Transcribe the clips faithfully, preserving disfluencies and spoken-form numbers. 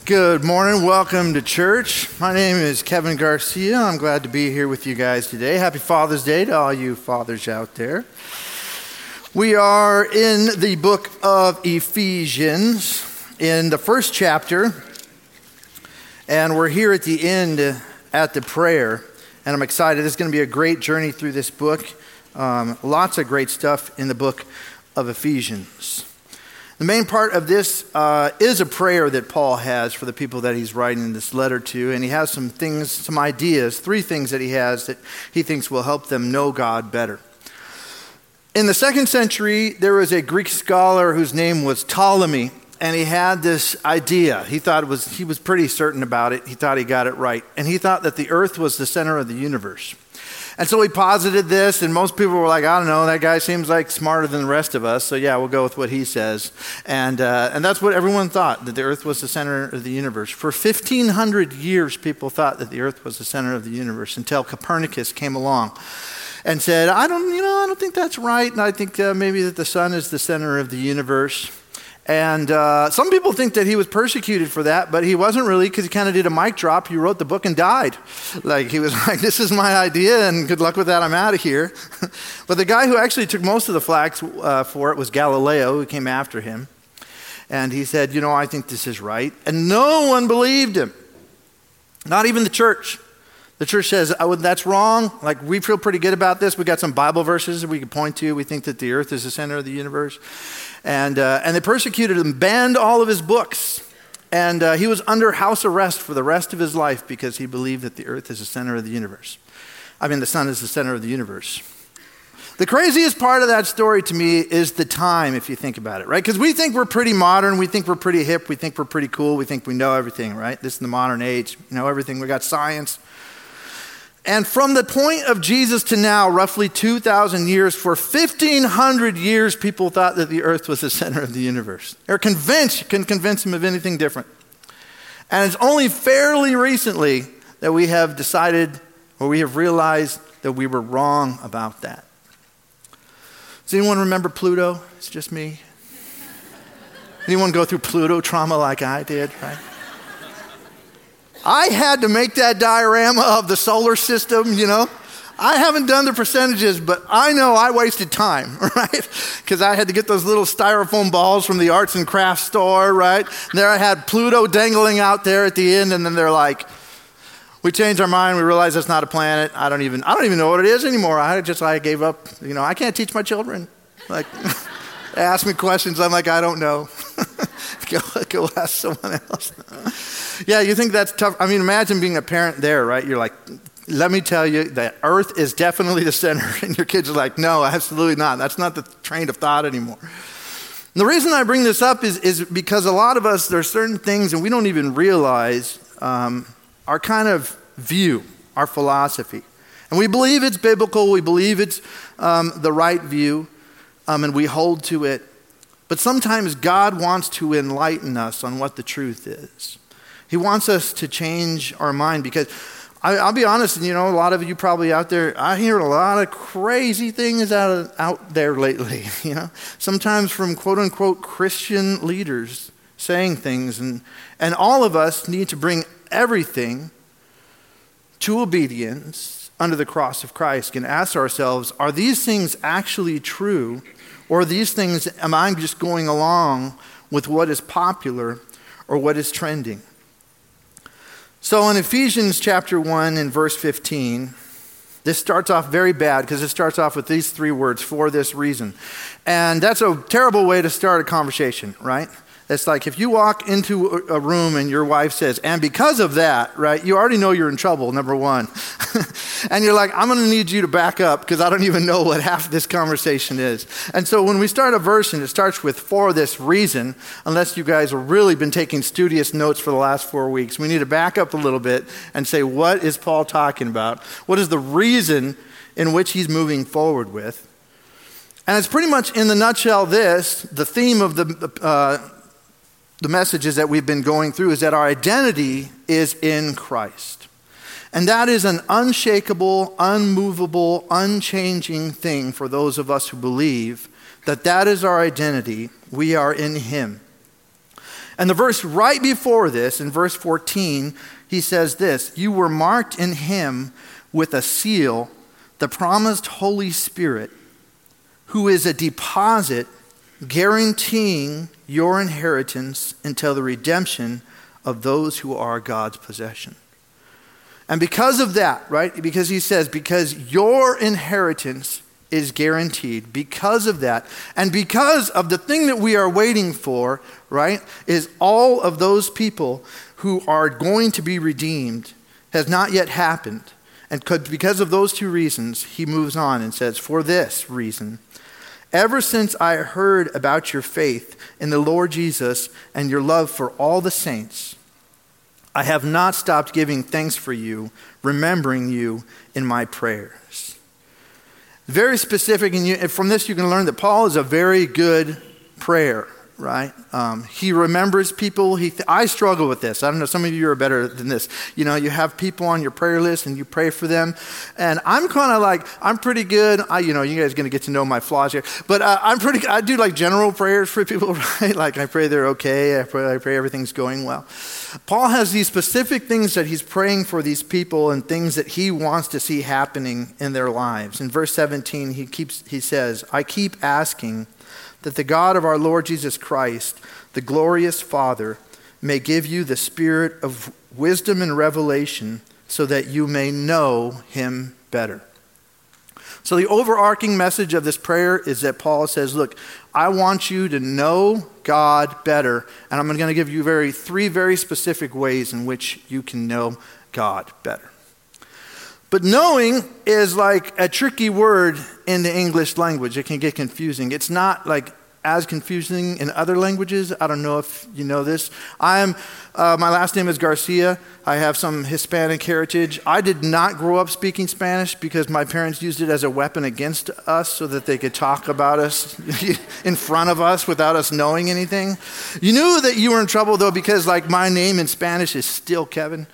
Good morning. Welcome to church. My name is Kevin Garcia. I'm glad to be here with you guys today. Happy Father's Day to all you fathers out there. We are in the book of Ephesians in the first chapter, and we're here at the end at the prayer, and I'm excited. It's going to be a great journey through this book. Um, lots of great stuff in the book of Ephesians. The main part of this uh, is a prayer that Paul has for the people that he's writing this letter to, and he has some things, some ideas, three things that he has that he thinks will help them know God better. In the second century, there was a Greek scholar whose name was Ptolemy, and he had this idea. He thought it was, he was pretty certain about it. He thought he got it right, and he thought that the earth was the center of the universe. And so he posited this, and most people were like, I don't know, that guy seems like smarter than the rest of us, so yeah, we'll go with what he says. And uh, and that's what everyone thought, that the earth was the center of the universe. For fifteen hundred years, people thought that the earth was the center of the universe until Copernicus came along and said, I don't, you know, I don't think that's right, and I think uh, maybe that the sun is the center of the universe. And uh, some people think that he was persecuted for that, but he wasn't really, because he kind of did a mic drop. He wrote the book and died. Like, he was like, this is my idea, and good luck with that, I'm out of here. But the guy who actually took most of the flack uh, for it was Galileo, who came after him. And he said, you know, I think this is right. And no one believed him. Not even the church. The church says, oh, that's wrong. Like, we feel pretty good about this. We got some Bible verses that we can point to. We think that the earth is the center of the universe. And uh, and they persecuted him, banned all of his books. And uh, he was under house arrest for the rest of his life because he believed that the earth is the center of the universe. I mean, the sun is the center of the universe. The craziest part of that story to me is the time, if you think about it, right? Because we think we're pretty modern. We think we're pretty hip. We think we're pretty cool. We think we know everything, right? This is the modern age. We know everything. We got science. And from the point of Jesus to now, roughly two thousand years, for fifteen hundred years, people thought that the earth was the center of the universe. They're convinced, you can convince them of anything different. And it's only fairly recently that we have decided, or we have realized that we were wrong about that. Does anyone remember Pluto? It's just me. Anyone go through Pluto trauma like I did, right? I had to make that diorama of the solar system, you know. I haven't done the percentages, but I know I wasted time, right? Because I had to get those little styrofoam balls from the arts and crafts store, right? And there I had Pluto dangling out there at the end, and then they're like, we changed our mind, we realized it's not a planet. I don't even I don't even know what it is anymore. I just I gave up, you know, I can't teach my children. Like, they ask me questions, I'm like, I don't know. go, go ask someone else. Yeah, you think that's tough. I mean, imagine being a parent there, right? You're like, let me tell you that earth is definitely the center. And your kids are like, no, absolutely not. That's not the train of thought anymore. And the reason I bring this up is, is because a lot of us, there's certain things and we don't even realize um, our kind of view, our philosophy. And we believe it's biblical. We believe it's um, the right view. Um, and we hold to it. But sometimes God wants to enlighten us on what the truth is. He wants us to change our mind because I, I'll be honest, and you know, a lot of you probably out there, I hear a lot of crazy things out of, out there lately, you know, sometimes from quote unquote Christian leaders saying things, and, and all of us need to bring everything to obedience under the cross of Christ and ask ourselves, are these things actually true, or are these things, am I just going along with what is popular or what is trending? So in Ephesians chapter one and verse fifteen, this starts off very bad because it starts off with these three words, for this reason. And that's a terrible way to start a conversation, right? It's like if you walk into a room and your wife says, and because of that, right, you already know you're in trouble, number one. And you're like, I'm going to need you to back up because I don't even know what half of this conversation is. And so when we start a verse and it starts with for this reason, unless you guys have really been taking studious notes for the last four weeks, we need to back up a little bit and say, what is Paul talking about? What is the reason in which he's moving forward with? And it's pretty much in the nutshell this, the theme of the uh, the messages that we've been going through is that our identity is in Christ. And that is an unshakable, unmovable, unchanging thing for those of us who believe that that is our identity. We are in Him. And the verse right before this, in verse fourteen, he says this, you were marked in him with a seal, the promised Holy Spirit, who is a deposit guaranteeing your inheritance until the redemption of those who are God's possession. And because of that, right, because he says, because your inheritance is guaranteed, because of that, and because of the thing that we are waiting for, right, is all of those people who are going to be redeemed has not yet happened. And could, because of those two reasons, he moves on and says, for this reason, ever since I heard about your faith in the Lord Jesus and your love for all the saints, I have not stopped giving thanks for you, remembering you in my prayers. Very specific, and, you, and from this you can learn that Paul is a very good prayer, right? Um, he remembers people. He th- I struggle with this. I don't know, some of you are better than this. You know, you have people on your prayer list and you pray for them. And I'm kind of like, I'm pretty good. I, you know, you guys are going to get to know my flaws here. But uh, I'm pretty, I do like general prayers for people, right? Like I pray they're okay. I pray, I pray everything's going well. Paul has these specific things that he's praying for these people and things that he wants to see happening in their lives. In verse seventeen, he keeps, he says, I keep asking that the God of our Lord Jesus Christ, the glorious Father, may give you the spirit of wisdom and revelation so that you may know him better. So the overarching message of this prayer is that Paul says, look, I want you to know God better, and I'm going to give you very three very specific ways in which you can know God better. But knowing is like a tricky word in the English language. It can get confusing. It's not like as confusing in other languages. I don't know if you know this. I am, uh, my last name is Garcia. I have some Hispanic heritage. I did not grow up speaking Spanish because my parents used it as a weapon against us so that they could talk about us in front of us without us knowing anything. You knew that you were in trouble though because like my name in Spanish is still Kevin.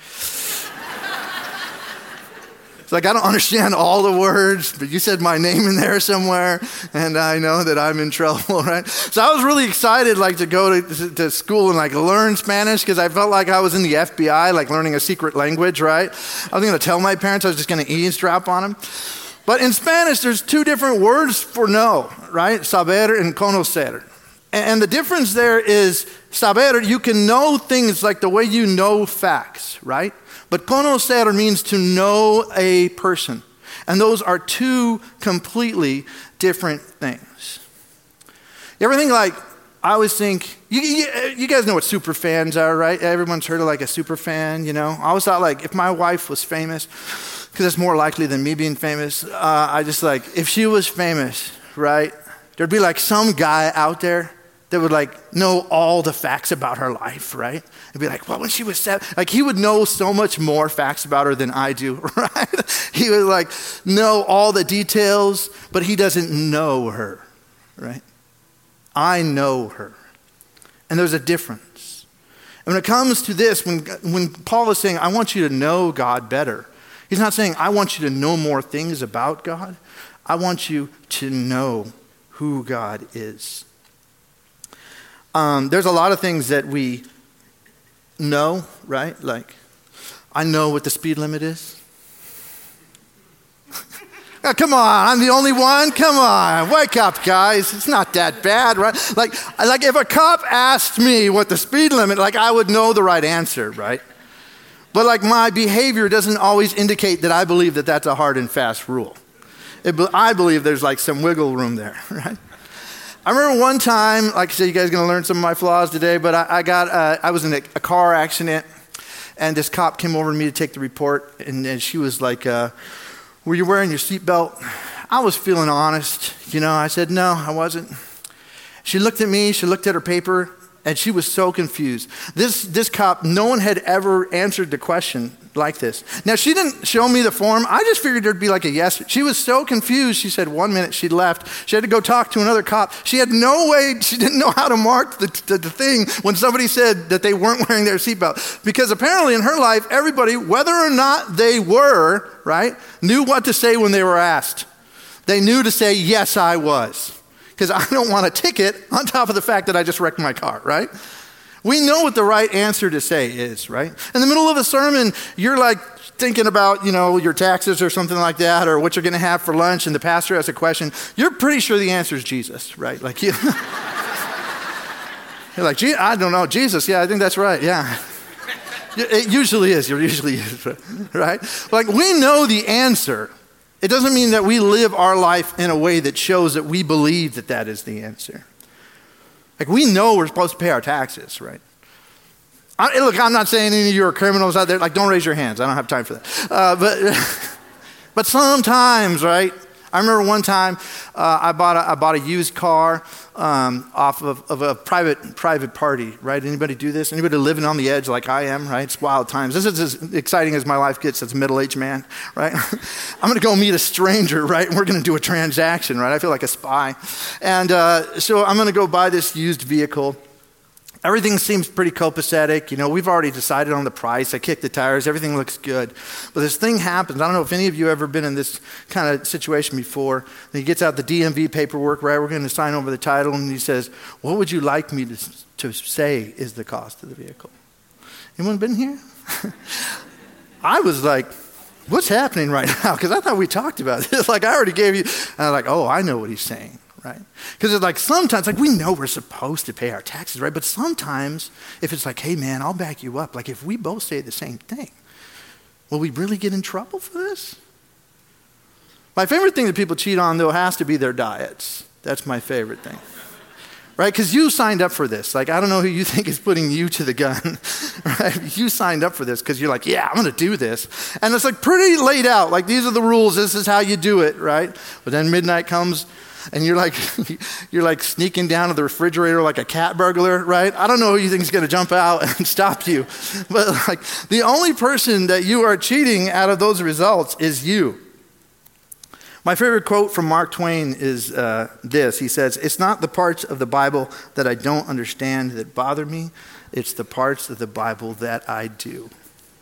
It's like, I don't understand all the words, but you said my name in there somewhere, and I know that I'm in trouble, right? So I was really excited, like, to go to, to school and, like, learn Spanish, because I felt like I was in the F B I, like, learning a secret language, right? I was going to tell my parents, I was just going to eavesdrop on them. But in Spanish, there's two different words for know, right? Saber and conocer. And the difference there is, saber, you can know things like the way you know facts, right? But conocer means to know a person. And those are two completely different things. You ever think like, I always think, you, you, you guys know what super fans are, right? Everyone's heard of like a super fan, you know? I always thought like, if my wife was famous, because it's more likely than me being famous, uh, I just like, if she was famous, right? There'd be like some guy out there that would like know all the facts about her life, right? And be like, well, when she was seven, like he would know so much more facts about her than I do, right? He would like know all the details, but he doesn't know her, right? I know her. And there's a difference. And when it comes to this, when, when Paul is saying, I want you to know God better, he's not saying, I want you to know more things about God. I want you to know who God is. Um, there's a lot of things that we know, right? Like, I know what the speed limit is. Oh, come on, I'm the only one? Come on, wake up, guys. It's not that bad, right? Like, like if a cop asked me what the speed limit, like I would know the right answer, right? But like my behavior doesn't always indicate that I believe that that's a hard and fast rule. It, I believe there's like some wiggle room there, right? I remember one time, like I said, you guys are going to learn some of my flaws today, but I, I got, uh, I was in a, a car accident, and this cop came over to me to take the report, and, and she was like, uh, were you wearing your seatbelt? I was feeling honest, you know. I said, no, I wasn't. She looked at me, she looked at her paper, and she was so confused. This, this cop, no one had ever answered the question like this. Now, she didn't show me the form. I just figured there'd be like a yes. She was so confused. She said one minute she left. She had to go talk to another cop. She had no way, she didn't know how to mark the, the, the thing when somebody said that they weren't wearing their seatbelt. Because apparently in her life, everybody, whether or not they were, right, knew what to say when they were asked. They knew to say, yes, I was. Because I don't want a ticket on top of the fact that I just wrecked my car, right? We know what the right answer to say is, right? In the middle of a sermon, you're like thinking about, you know, your taxes or something like that, or what you're going to have for lunch, and the pastor asks a question. You're pretty sure the answer is Jesus, right? Like, you, you're like, Gee, I don't know, Jesus, yeah, I think that's right, yeah. It usually is, it usually is, right? Like, we know the answer. It doesn't mean that we live our life in a way that shows that we believe that that is the answer. Like, we know we're supposed to pay our taxes, right? I, look, I'm not saying any of you are criminals out there. Like, don't raise your hands. I don't have time for that. Uh, but, but sometimes, right? I remember one time uh, I bought a, I bought a used car um, off of, of a private private party, right? Anybody do this? Anybody living on the edge like I am, right? It's wild times. This is as exciting as my life gets as a middle-aged man, right? I'm going to go meet a stranger, right? And we're going to do a transaction, right? I feel like a spy. And uh, so I'm going to go buy this used vehicle. Everything seems pretty copacetic. You know, we've already decided on the price. I kicked the tires. Everything looks good. But this thing happens. I don't know if any of you have ever been in this kind of situation before. And he gets out the D M V paperwork, right? We're going to sign over the title. And he says, what would you like me to, to say is the cost of the vehicle? Anyone been here? I was like, what's happening right now? Because I thought we talked about this. Like, I already gave you. And I'm like, oh, I know what he's saying. Right? Because it's like sometimes, like we know we're supposed to pay our taxes, right? But sometimes if it's like, hey man, I'll back you up. Like if we both say the same thing, will we really get in trouble for this? My favorite thing that people cheat on though has to be their diets. That's my favorite thing. Right? Because you signed up for this. Like, I don't know who you think is putting you to the gun. Right? You signed up for this because you're like, yeah, I'm going to do this. And it's like pretty laid out. Like, these are the rules. This is how you do it, right? But then midnight comes and you're like, you're like sneaking down to the refrigerator like a cat burglar, right? I don't know who you think is going to jump out and stop you. But like, the only person that you are cheating out of those results is you. My favorite quote from Mark Twain is uh, this. He says, it's not the parts of the Bible that I don't understand that bother me. It's the parts of the Bible that I do.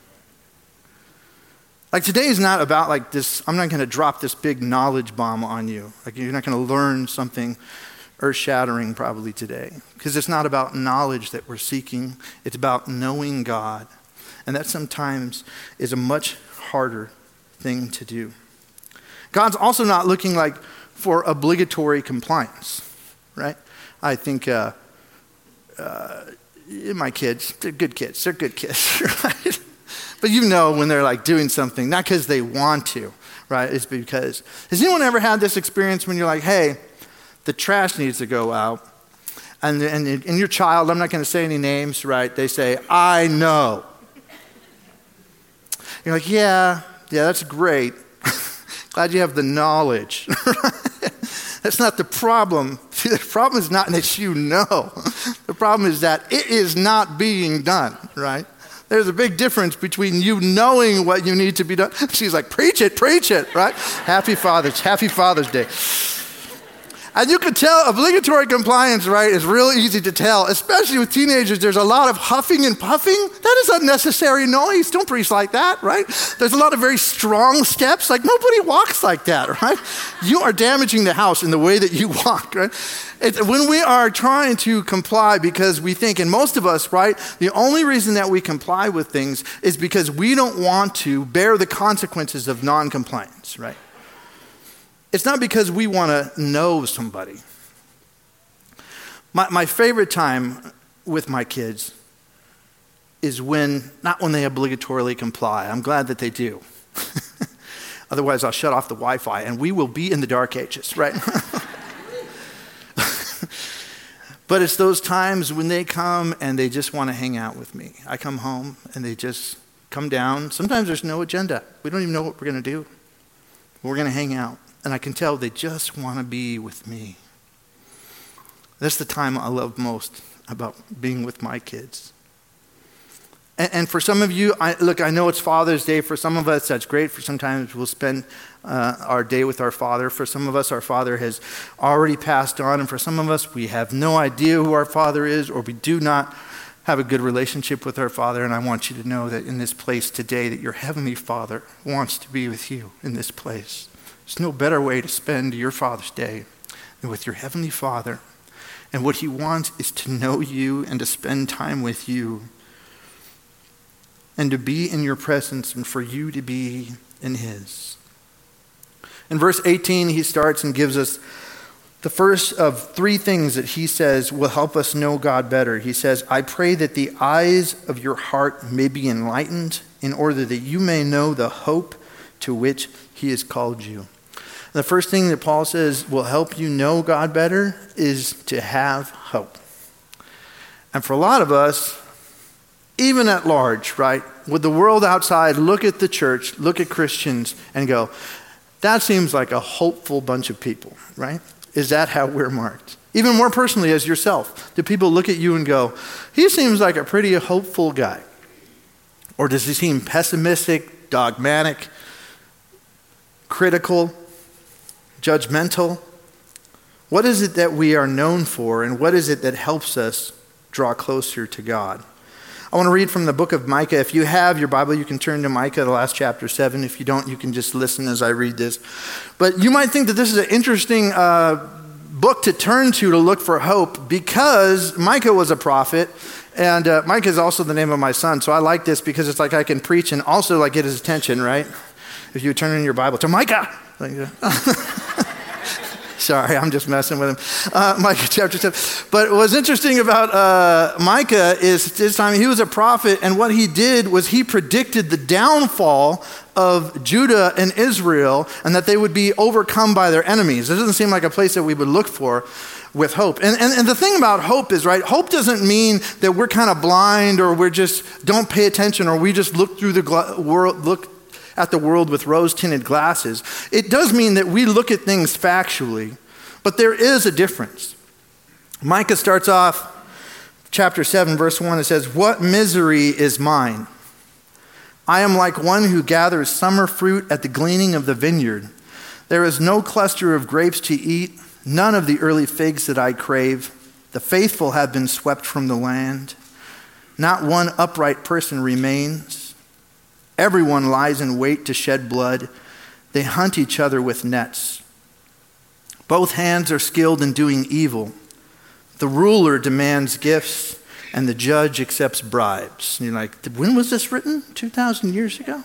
Like today is not about like this, I'm not going to drop this big knowledge bomb on you. Like you're not going to learn something earth-shattering probably today. Because it's not about knowledge that we're seeking. It's about knowing God. And that sometimes is a much harder thing to do. God's also not looking like for obligatory compliance, right? I think uh, uh, my kids, they're good kids. They're good kids, right? But you know when they're like doing something, not because they want to, right? It's because, has anyone ever had this experience when you're like, hey, the trash needs to go out. And, and, and your child, I'm not going to say any names, right? They say, I know. You're like, yeah, yeah, that's great. Glad you have the knowledge. That's not the problem. See, the problem is not that you know. The problem is that it is not being done, right? There's a big difference between you knowing what you need to be done. She's like, preach it, preach it, right? Happy Father's, happy Father's Day. And you can tell obligatory compliance, right, is real easy to tell, especially with teenagers. There's a lot of huffing and puffing. That is unnecessary noise. Don't preach like that, right? There's a lot of very strong steps. Like nobody walks like that, right? You are damaging the house in the way that you walk, right? It's when we are trying to comply because we think, and most of us, right, the only reason that we comply with things is because we don't want to bear the consequences of non-compliance, right? It's not because we want to know somebody. My, my favorite time with my kids is when, not when they obligatorily comply. I'm glad that they do. Otherwise, I'll shut off the Wi-Fi and we will be in the dark ages, right? But it's those times when they come and they just want to hang out with me. I come home and they just come down. Sometimes there's no agenda. We don't even know what we're going to do. We're going to hang out. And I can tell they just want to be with me. That's the time I love most about being with my kids. And, and for some of you, I, look, I know it's Father's Day. For some of us, that's great. For sometimes we'll spend uh, our day with our father. For some of us, our father has already passed on. And for some of us, we have no idea who our father is, or we do not have a good relationship with our father. And I want you to know that in this place today, that your heavenly Father wants to be with you in this place. There's no better way to spend your Father's Day than with your Heavenly Father. And what he wants is to know you and to spend time with you and to be in your presence and for you to be in his. In verse eighteen, he starts and gives us the first of three things that he says will help us know God better. He says, I pray that the eyes of your heart may be enlightened in order that you may know the hope to which he has called you. The first thing that Paul says will help you know God better is to have hope. And for a lot of us, even at large, right, would the world outside look at the church, look at Christians, and go, that seems like a hopeful bunch of people, right? Is that how we're marked? Even more personally as yourself, do people look at you and go, he seems like a pretty hopeful guy? Or does he seem pessimistic, dogmatic, critical, judgmental? What is it that we are known for, and what is it that helps us draw closer to God? I want to read from the book of Micah. If you have your Bible, you can turn to Micah, the last chapter seven. If you don't, you can just listen as I read this. But you might think that this is an interesting uh, book to turn to to look for hope, because Micah was a prophet, and uh, Micah is also the name of my son. So I like this because it's like I can preach and also like get his attention, right? If you turn in your Bible to Micah. Like, Sorry, I'm just messing with him. Uh, Micah chapter seven. But what's interesting about uh, Micah is this time he was a prophet, and what he did was he predicted the downfall of Judah and Israel, and that they would be overcome by their enemies. It doesn't seem like a place that we would look for with hope. And, and, and the thing about hope is, right, hope doesn't mean that we're kind of blind, or we're just don't pay attention, or we just look through the gla- world, look at the world with rose-tinted glasses. It does mean that we look at things factually, but there is a difference. Micah starts off chapter seven, verse one. It says, what misery is mine? I am like one who gathers summer fruit at the gleaning of the vineyard. There is no cluster of grapes to eat, none of the early figs that I crave. The faithful have been swept from the land. Not one upright person remains. Everyone lies in wait to shed blood. They hunt each other with nets. Both hands are skilled in doing evil. The ruler demands gifts, and the judge accepts bribes. And you're like, when was this written? two thousand years ago?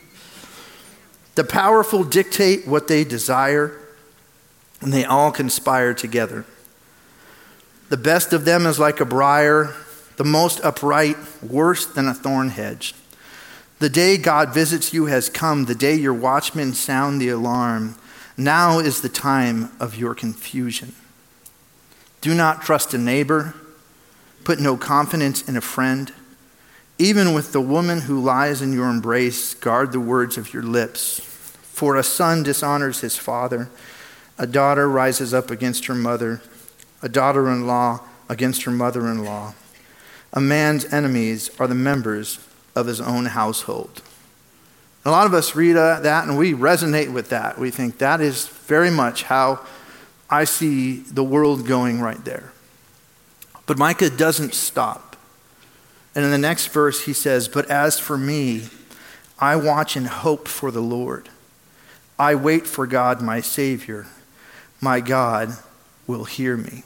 The powerful dictate what they desire, and they all conspire together. The best of them is like a briar, the most upright, worse than a thorn hedge. The day God visits you has come, the day your watchmen sound the alarm. Now is the time of your confusion. Do not trust a neighbor. Put no confidence in a friend. Even with the woman who lies in your embrace, guard the words of your lips. For a son dishonors his father. A daughter rises up against her mother. A daughter-in-law against her mother-in-law. A man's enemies are the members of his own household. A lot of us read uh, that and we resonate with that. We think that is very much how I see the world going right there. But Micah doesn't stop. And in the next verse he says, but as for me, I watch and hope for the Lord. I wait for God, my Savior. My God will hear me.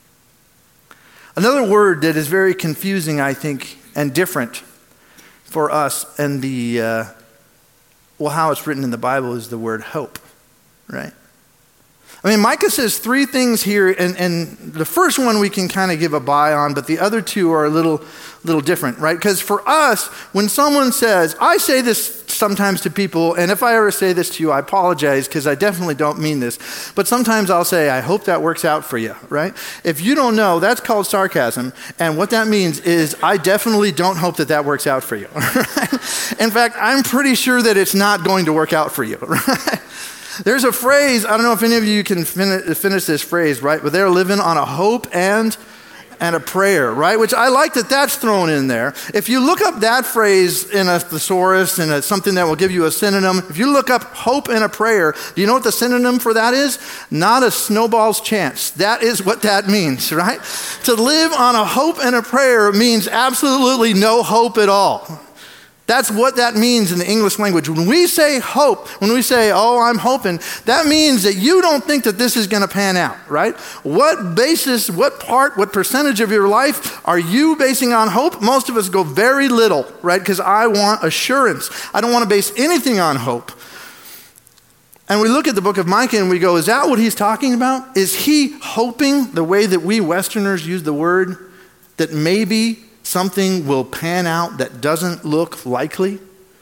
Another word that is very confusing, I think, and different for us and the, uh, well, how it's written in the Bible is the word hope, right? I mean, Micah says three things here, and, and the first one we can kind of give a buy on, but the other two are a little, little different, right? Because for us, when someone says, I say this sometimes to people, and if I ever say this to you, I apologize because I definitely don't mean this, but sometimes I'll say, I hope that works out for you, right? If you don't know, that's called sarcasm, and what that means is I definitely don't hope that that works out for you. Right? In fact, I'm pretty sure that it's not going to work out for you, right? There's a phrase, I don't know if any of you can fin- finish this phrase, right? But they're living on a hope and and a prayer, right? Which I like that that's thrown in there. If you look up that phrase in a thesaurus and it's something that will give you a synonym, if you look up hope and a prayer, do you know what the synonym for that is? Not a snowball's chance. That is what that means, right? To live on a hope and a prayer means absolutely no hope at all. That's what that means in the English language. When we say hope, when we say, oh, I'm hoping, that means that you don't think that this is going to pan out, right? What basis, what part, what percentage of your life are you basing on hope? Most of us go very little, right? Because I want assurance. I don't want to base anything on hope. And we look at the book of Micah and we go, is that what he's talking about? Is he hoping the way that we Westerners use the word, that maybe something will pan out that doesn't look likely?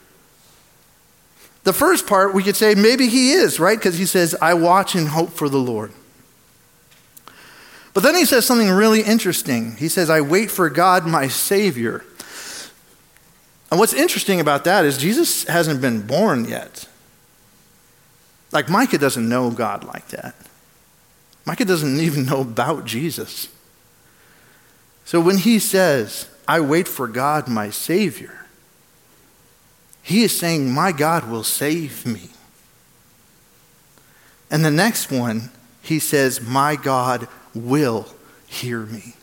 The first part, we could say maybe he is, right? Because he says, I watch and hope for the Lord. But then he says something really interesting. He says, I wait for God, my Savior. And what's interesting about that is Jesus hasn't been born yet. Like Micah doesn't know God like that. Micah doesn't even know about Jesus. So when he says, I wait for God, my Savior, he is saying, my God will save me. And the next one, he says, my God will hear me.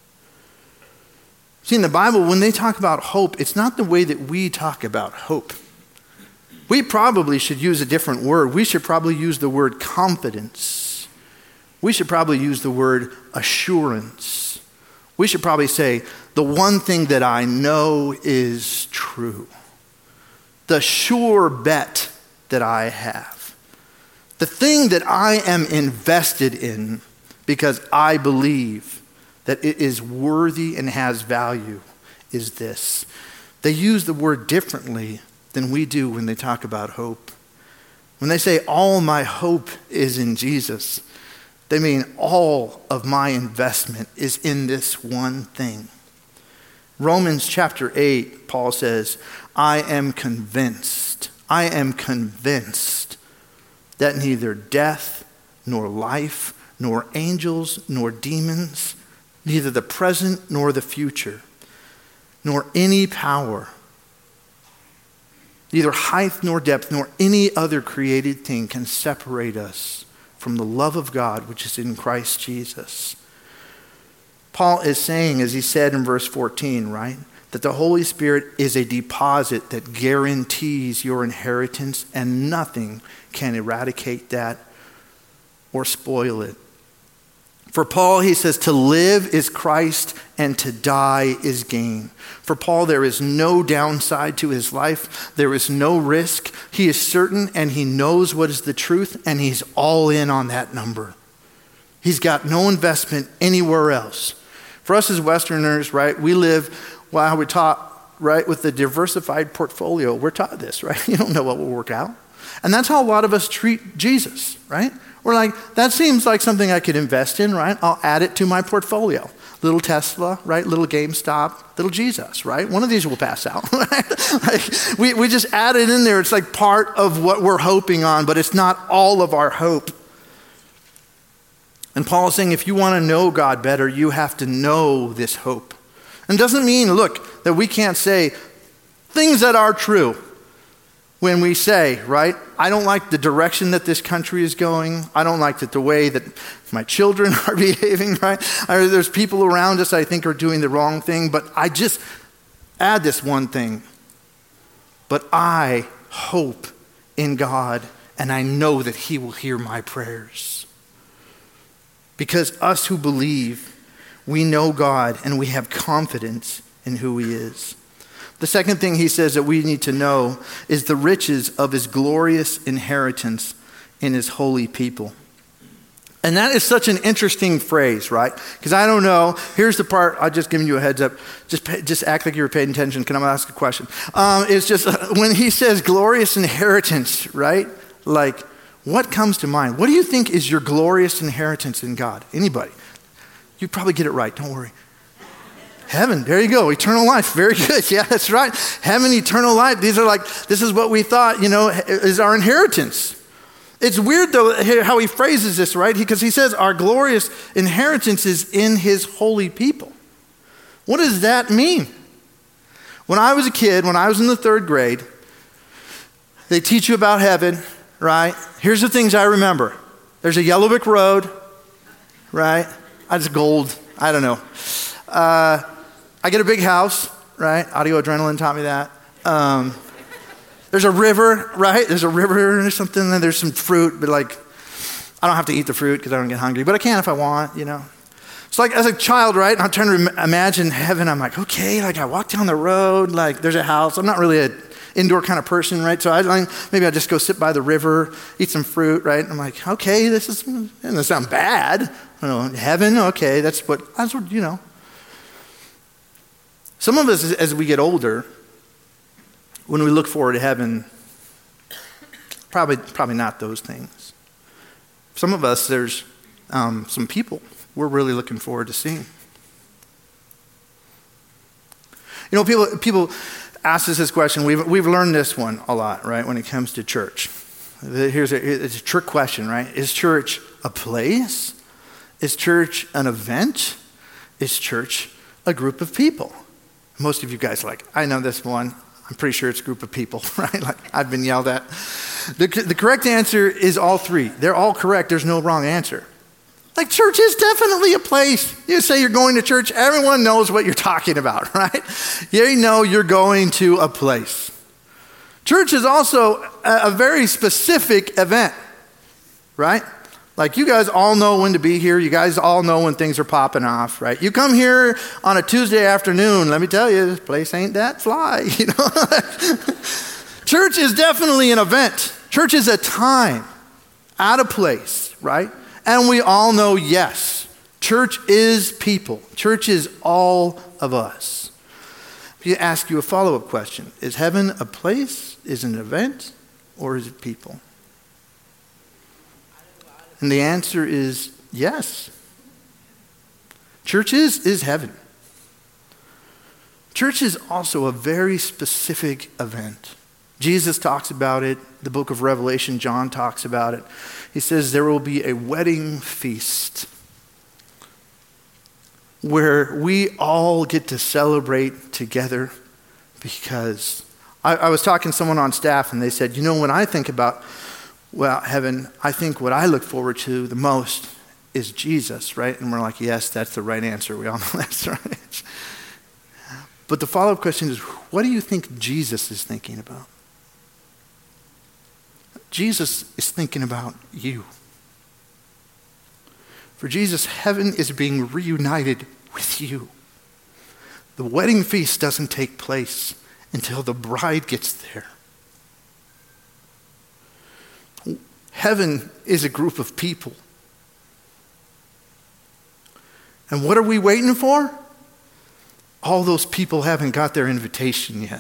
See, in the Bible, when they talk about hope, it's not the way that we talk about hope. We probably should use a different word. We should probably use the word confidence. We should probably use the word assurance. We should probably say, the one thing that I know is true. The sure bet that I have. The thing that I am invested in because I believe that it is worthy and has value is this. They use the word differently than we do when they talk about hope. When they say all my hope is in Jesus, they mean all of my investment is in this one thing. Romans chapter eight, Paul says, I am convinced, I am convinced that neither death, nor life, nor angels, nor demons, neither the present nor the future, nor any power, neither height nor depth, nor any other created thing can separate us from the love of God which is in Christ Jesus. Paul is saying, as he said in verse fourteen, right, that the Holy Spirit is a deposit that guarantees your inheritance, and nothing can eradicate that or spoil it. For Paul, he says, to live is Christ and to die is gain. For Paul, there is no downside to his life. There is no risk. He is certain and he knows what is the truth, and he's all in on that number. He's got no investment anywhere else. For us as Westerners, right, we live, well, we're taught, right, with the diversified portfolio. We're taught this, right? You don't know what will work out. And that's how a lot of us treat Jesus, right? We're like, that seems like something I could invest in, right? I'll add it to my portfolio. Little Tesla, right? Little GameStop, little Jesus, right? One of these will pass out, right? Like, we, we just add it in there. It's like part of what we're hoping on, but it's not all of our hope. And Paul is saying, if you want to know God better, you have to know this hope. And it doesn't mean, look, that we can't say things that are true. When we say, right, I don't like the direction that this country is going. I don't like that the way that my children are behaving, right? Or there's people around us I think are doing the wrong thing, but I just add this one thing. But I hope in God, and I know that he will hear my prayers. Because us who believe, we know God and we have confidence in who he is. The second thing he says that we need to know is the riches of his glorious inheritance in his holy people. And that is such an interesting phrase, right? Because I don't know. Here's the part, I'll just give you a heads up. Just pay, just act like you were paying attention. Can I ask a question? Um, it's just uh, when he says glorious inheritance, right? Like, what comes to mind? What do you think is your glorious inheritance in God? Anybody? You probably get it right. Don't worry. Heaven, there you go, eternal life, very good, yeah, that's right. Heaven, eternal life, these are like, this is what we thought, you know, is our inheritance. It's weird though how he phrases this, right? Because he says our glorious inheritance is in his holy people. What does that mean? When I was a kid, when I was in the third grade, they teach you about heaven, right? Here's the things I remember. There's a yellow brick road, right? It's gold, I don't know. Uh, I get a big house, right? Audio Adrenaline taught me that. Um, there's a river, right? There's a river or something, and there's some fruit, but like, I don't have to eat the fruit because I don't get hungry, but I can if I want, you know. It's like as a child, right? I'm trying to imagine heaven. I'm like, okay, like I walk down the road, like there's a house. I'm not really an indoor kind of person, right? So I like, maybe I just go sit by the river, eat some fruit, right? I'm like, okay, this is, it doesn't sound bad. I don't know, heaven, okay, that's what, that's what, you know. Some of us, as we get older, when we look forward to heaven, probably, probably not those things. Some of us, there's um, some people we're really looking forward to seeing. You know, people people ask us this question. We've we've learned this one a lot, right? When it comes to church, here's a it's a trick question, right? Is church a place? Is church an event? Is church a group of people? Most of you guys are like, I know this one. I'm pretty sure it's a group of people, right? Like I've been yelled at. The the correct answer is all three. They're all correct. There's no wrong answer. Like church is definitely a place. You say you're going to church, everyone knows what you're talking about, right? You know you're going to a place. Church is also a, a very specific event, right? Like you guys all know when to be here. You guys all know when things are popping off, right? You come here on a Tuesday afternoon, let me tell you, this place ain't that fly, you know? Church is definitely an event. Church is a time, at a place, right? And we all know, yes, church is people. Church is all of us. If you ask you a follow-up question, is heaven a place, is it an event, or is it people? And the answer is yes. Church is, is heaven. Church is also a very specific event. Jesus talks about it. The book of Revelation, John talks about it. He says there will be a wedding feast where we all get to celebrate together because I, I was talking to someone on staff and they said, you know, when I think about, well, heaven, I think what I look forward to the most is Jesus, right? And we're like, yes, that's the right answer. We all know that's the right answer. But the follow-up question is, what do you think Jesus is thinking about? Jesus is thinking about you. For Jesus, heaven is being reunited with you. The wedding feast doesn't take place until the bride gets there. Heaven is a group of people. And what are we waiting for? All those people haven't got their invitation yet.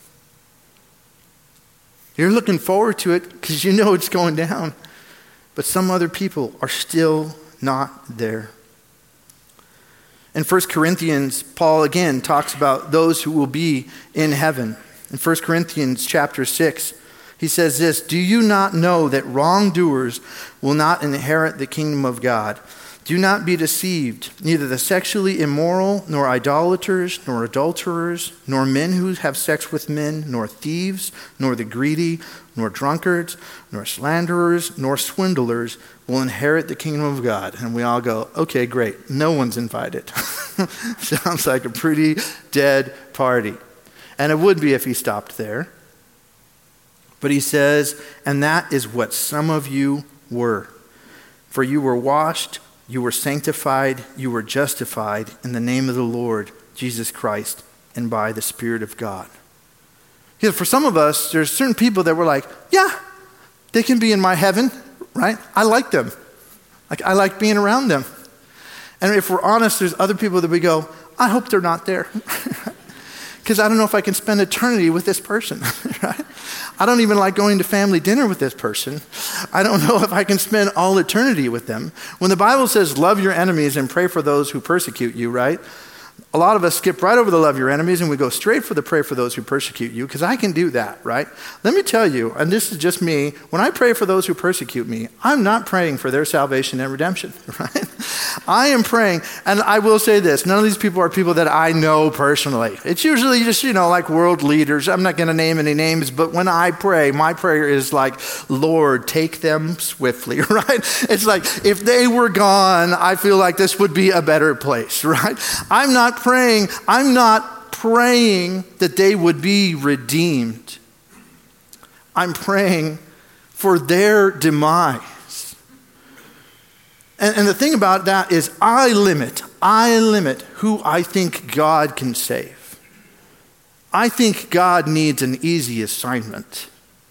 You're looking forward to it because you know it's going down. But some other people are still not there. In First Corinthians, Paul again talks about those who will be in heaven. In First Corinthians chapter six, he says this, do you not know that wrongdoers will not inherit the kingdom of God? Do not be deceived. Neither the sexually immoral, nor idolaters, nor adulterers, nor men who have sex with men, nor thieves, nor the greedy, nor drunkards, nor slanderers, nor swindlers will inherit the kingdom of God. And we all go, okay, great. No one's invited. Sounds like a pretty dead party. And it would be if he stopped there. But he says, and that is what some of you were. For you were washed, you were sanctified, you were justified in the name of the Lord Jesus Christ and by the Spirit of God. Because for some of us, there's certain people that we're like, yeah, they can be in my heaven, right? I like them. Like I like being around them. And if we're honest, there's other people that we go, I hope they're not there. Because I don't know if I can spend eternity with this person, right? I don't even like going to family dinner with this person. I don't know if I can spend all eternity with them. When the Bible says love your enemies and pray for those who persecute you, right? A lot of us skip right over the love your enemies and we go straight for the pray for those who persecute you, because I can do that, right? Let me tell you, and this is just me, when I pray for those who persecute me, I'm not praying for their salvation and redemption, right? I am praying, and I will say this, none of these people are people that I know personally. It's usually just, you know, like world leaders. I'm not going to name any names, but when I pray, my prayer is like, Lord, take them swiftly, right? It's like, if they were gone, I feel like this would be a better place, right? I'm not praying, I'm not praying that they would be redeemed. I'm praying for their demise. And, and the thing about that is I limit, I limit who I think God can save. I think God needs an easy assignment.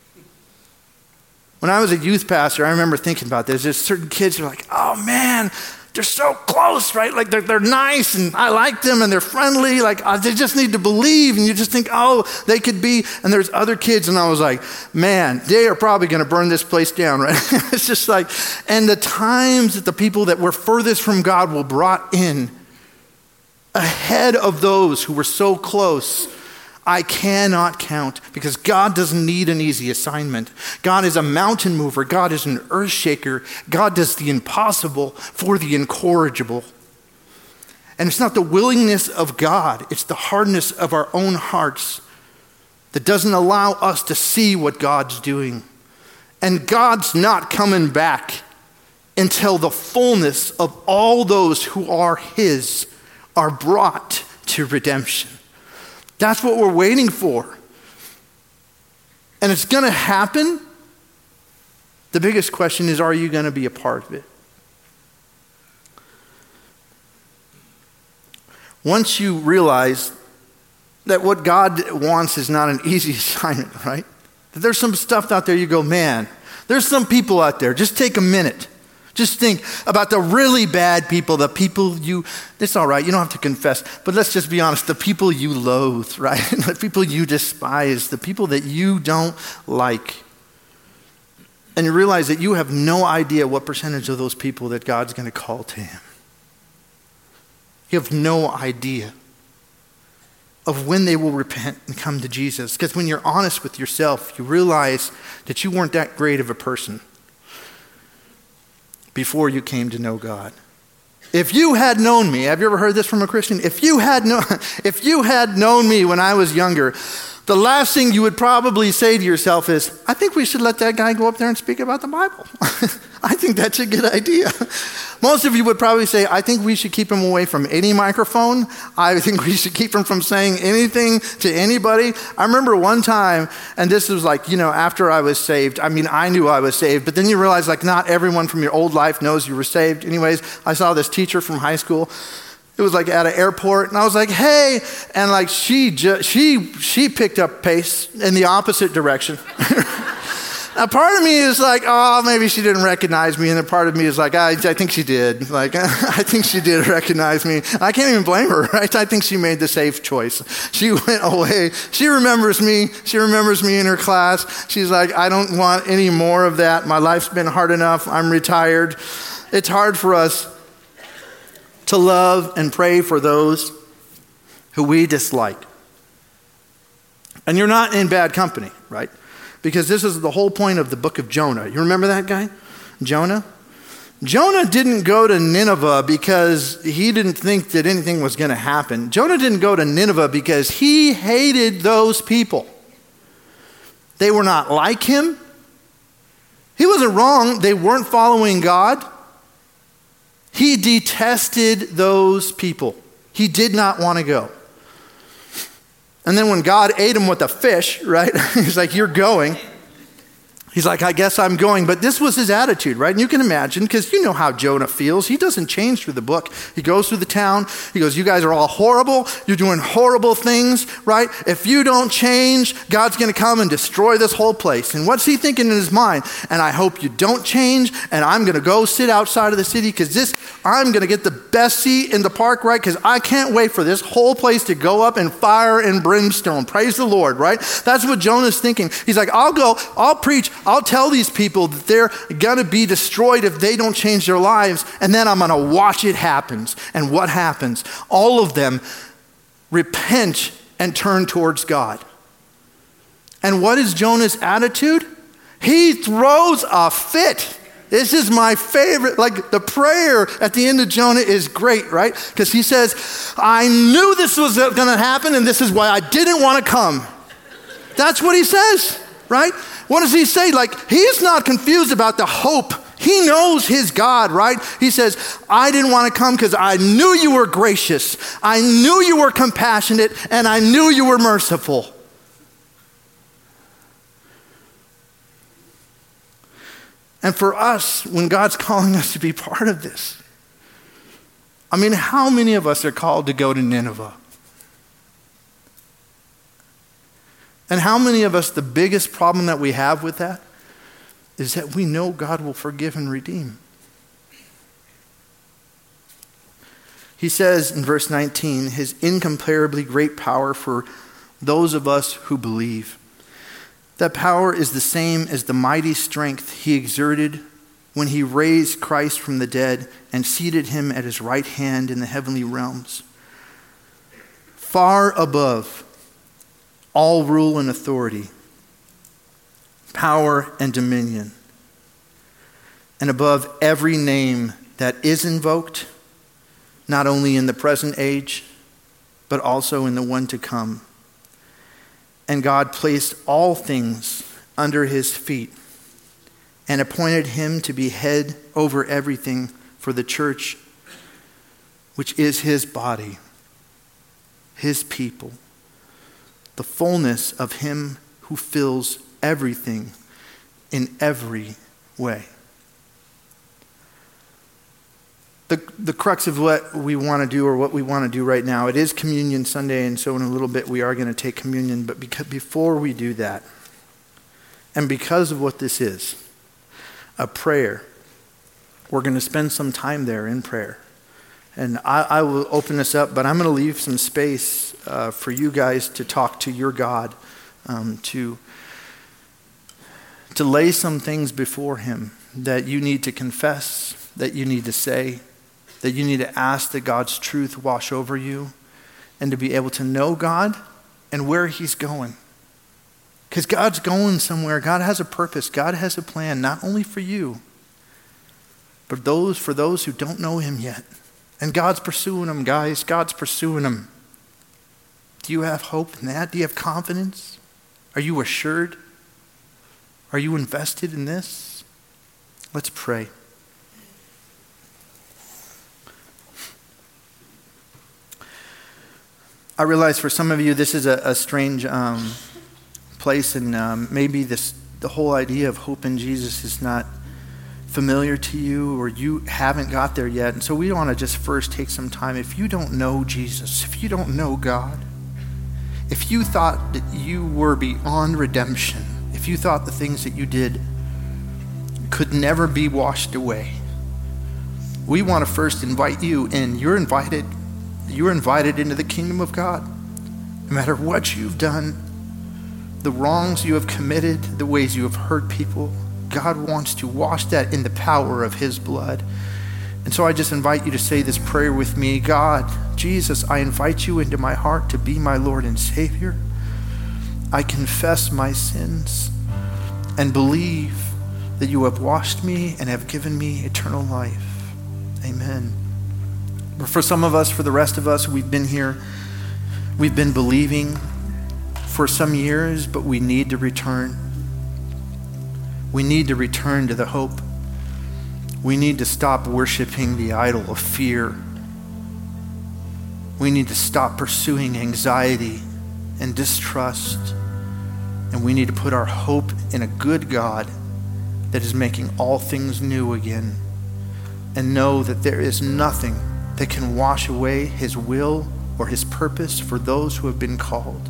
When I was a youth pastor, I remember thinking about this. There's certain kids who are like, oh man, they're so close, right? Like they're, they're nice and I like them and they're friendly. Like uh, they just need to believe, and you just think, oh, they could be. And there's other kids, and I was like, man, they are probably going to burn this place down, right? It's just like, and the times that the people that were furthest from God were brought in ahead of those who were so close, I cannot count, because God doesn't need an easy assignment. God is a mountain mover. God is an earth shaker. God does the impossible for the incorrigible. And it's not the willingness of God, it's the hardness of our own hearts that doesn't allow us to see what God's doing. And God's not coming back until the fullness of all those who are his are brought to redemption. That's what we're waiting for. And it's going to happen. The biggest question is, are you going to be a part of it? Once you realize that what God wants is not an easy assignment, right? That there's some stuff out there you go, man, there's some people out there. Just take a minute. Just think about the really bad people, the people you, it's all right, you don't have to confess, but let's just be honest, the people you loathe, right? The people you despise, the people that you don't like. And you realize that you have no idea what percentage of those people that God's going to call to him. You have no idea of when they will repent and come to Jesus. Because when you're honest with yourself, you realize that you weren't that great of a person before you came to know God. If you had known me, have you ever heard this from a Christian? If you had known, if you had known me when I was younger, the last thing you would probably say to yourself is, I think we should let that guy go up there and speak about the Bible. I think that's a good idea. Most of you would probably say, I think we should keep him away from any microphone. I think we should keep him from saying anything to anybody. I remember one time, and this was like, you know, after I was saved. I mean, I knew I was saved, but then you realize like not everyone from your old life knows you were saved. Anyways, I saw this teacher from high school. It was like at an airport, and I was like, hey, and like she ju- she she picked up pace in the opposite direction. Now, part of me is like, oh, maybe she didn't recognize me, and then part of me is like, I, I think she did. Like, I think she did recognize me. I can't even blame her, right? I think she made the safe choice. She went away. She remembers me. She remembers me in her class. She's like, I don't want any more of that. My life's been hard enough. I'm retired. It's hard for us to love and pray for those who we dislike. And you're not in bad company, right? Because this is the whole point of the book of Jonah. You remember that guy? Jonah? Jonah didn't go to Nineveh because he didn't think that anything was going to happen. Jonah didn't go to Nineveh because he hated those people. They were not like him. He wasn't wrong. They weren't following God. He detested those people. He did not want to go. And then when God ate him with a fish, right? He's like, you're going. He's like, I guess I'm going. But this was his attitude, right? And you can imagine, because you know how Jonah feels. He doesn't change through the book. He goes through the town. He goes, you guys are all horrible. You're doing horrible things, right? If you don't change, God's going to come and destroy this whole place. And what's he thinking in his mind? And I hope you don't change, and I'm going to go sit outside of the city, because this, I'm going to get the best seat in the park, right? Because I can't wait for this whole place to go up in fire and brimstone. Praise the Lord, right? That's what Jonah's thinking. He's like, I'll go, I'll preach, I'll tell these people that they're going to be destroyed if they don't change their lives, and then I'm going to watch it happen. And what happens? All of them repent and turn towards God. And what is Jonah's attitude? He throws a fit. This is my favorite. Like the prayer at the end of Jonah is great, right? Because he says, I knew this was going to happen, and this is why I didn't want to come. That's what he says, right? What does he say? Like, he's not confused about the hope He knows his God, right? He says, I didn't want to come because I knew you were gracious. I knew you were compassionate, and I knew you were merciful. And for us, when God's calling us to be part of this, I mean, how many of us are called to go to Nineveh? And how many of us, the biggest problem that we have with that is that we know God will forgive and redeem. He says in verse nineteen, his incomparably great power for those of us who believe. That power is the same as the mighty strength he exerted when he raised Christ from the dead and seated him at his right hand in the heavenly realms, far above all rule and authority, power and dominion, and above every name that is invoked, not only in the present age, but also in the one to come. And God placed all things under his feet and appointed him to be head over everything for the church, which is his body, his people, the fullness of him who fills everything in every way. The, the crux of what we want to do, or what we want to do right now, it is Communion Sunday, and so in a little bit we are going to take communion. But because, before we do that, and because of what this is, a prayer, we're going to spend some time there in prayer. And I, I will open this up, but I'm going to leave some space uh, for you guys to talk to your God, um, to, to lay some things before him that you need to confess, that you need to say, that you need to ask that God's truth wash over you, and to be able to know God and where he's going. Because God's going somewhere. God has a purpose. God has a plan, not only for you, but those for those who don't know him yet. And God's pursuing them, guys. God's pursuing them. Do you have hope in that? Do you have confidence? Are you assured? Are you invested in this? Let's pray. I realize for some of you this is a, a strange um, place, and um, maybe this the whole idea of hope in Jesus is not familiar to you, or you haven't got there yet. And so we want to just first take some time. If you don't know Jesus, if you don't know God, if you thought that you were beyond redemption, if you thought the things that you did could never be washed away, we want to first invite you in. You're invited. You're invited into the kingdom of God. No matter what you've done, the wrongs you have committed, the ways you have hurt people, God wants to wash that in the power of his blood. And so I just invite you to say this prayer with me. God, Jesus, I invite you into my heart to be my Lord and Savior. I confess my sins and believe that you have washed me and have given me eternal life. Amen. For some of us, for the rest of us, we've been here, we've been believing for some years, but we need to return. We need to return to the hope. We need to stop worshiping the idol of fear. We need to stop pursuing anxiety and distrust. And we need to put our hope in a good God that is making all things new again, and know that there is nothing that can wash away his will or his purpose for those who have been called.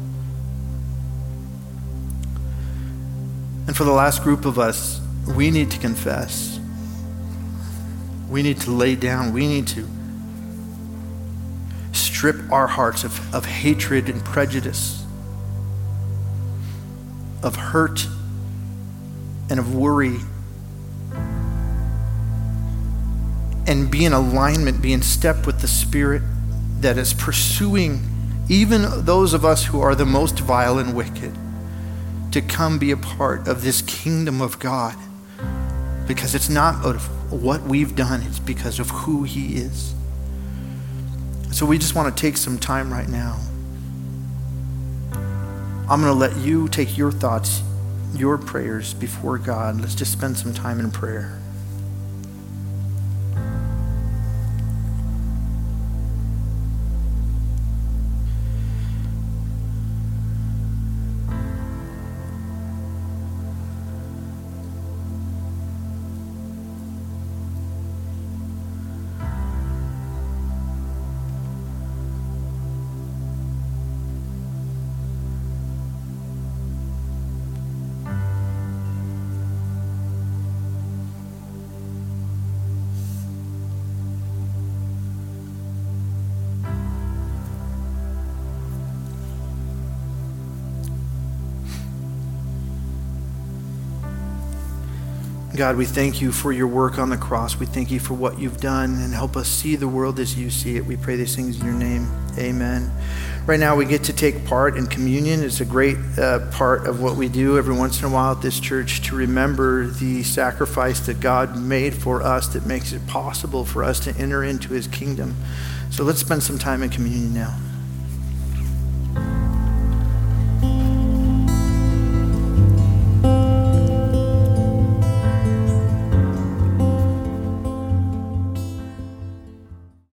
And for the last group of us, we need to confess. We need to lay down. We need to strip our hearts of, of hatred and prejudice, of hurt and of worry, and be in alignment, be in step with the Spirit that is pursuing even those of us who are the most vile and wicked to come be a part of this kingdom of God. Because it's not of what we've done, it's because of who he is. So we just want to take some time right now. I'm going to let you take your thoughts, your prayers before God. Let's just spend some time in prayer. God, we thank you for your work on the cross. We thank you for what you've done, and help us see the world as you see it. We pray these things in your name. Amen. Right now we get to take part in communion. It's a great uh, part of what we do every once in a while at this church, to remember the sacrifice that God made for us that makes it possible for us to enter into his kingdom. So let's spend some time in communion now.